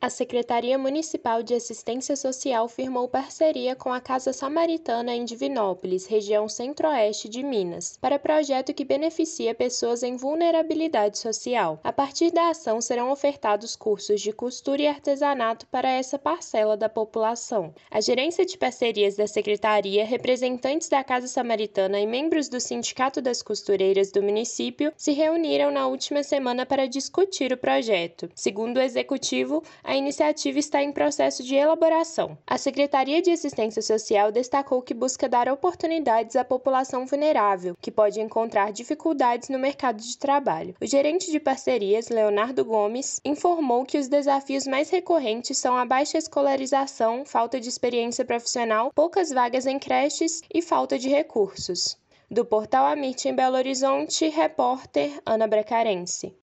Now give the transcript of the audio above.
A Secretaria Municipal de Assistência Social firmou parceria com a Casa Samaritana em Divinópolis, região centro-oeste de Minas, para projeto que beneficia pessoas em vulnerabilidade social. A partir da ação serão ofertados cursos de costura e artesanato para essa parcela da população. A gerência de parcerias da Secretaria, representantes da Casa Samaritana e membros do Sindicato das Costureiras do município se reuniram na última semana para discutir o projeto. Segundo o executivo, a iniciativa está em processo de elaboração. A Secretaria de Assistência Social destacou que busca dar oportunidades à população vulnerável, que pode encontrar dificuldades no mercado de trabalho. O gerente de parcerias, Leonardo Gomes, informou que os desafios mais recorrentes são a baixa escolarização, falta de experiência profissional, poucas vagas em creches e falta de recursos. Do Portal Amit em Belo Horizonte, repórter Ana Bracarense.